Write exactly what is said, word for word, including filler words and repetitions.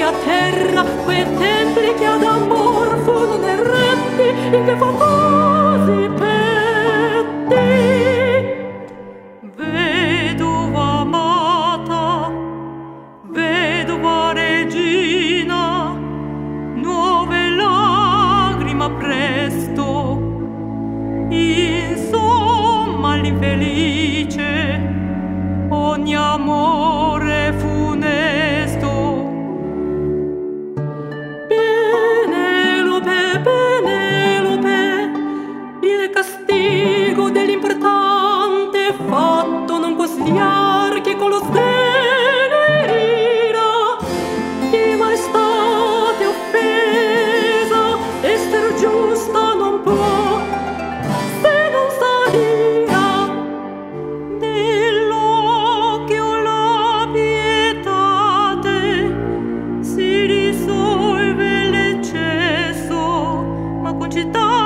a terra quei templi che ad amor furono eretti in che fatosi petti. Vedova amata, vedova regina, nuove lagrime presto, insomma l'infelice ogni amore funesto. Penelope, Penelope, il castigo dell'importante fatto non consigliar che con lo sdegno irira di maestate offesa, esser giusta non può se non salira nell'occhio la pietate, si risolve l'eccesso, ma con città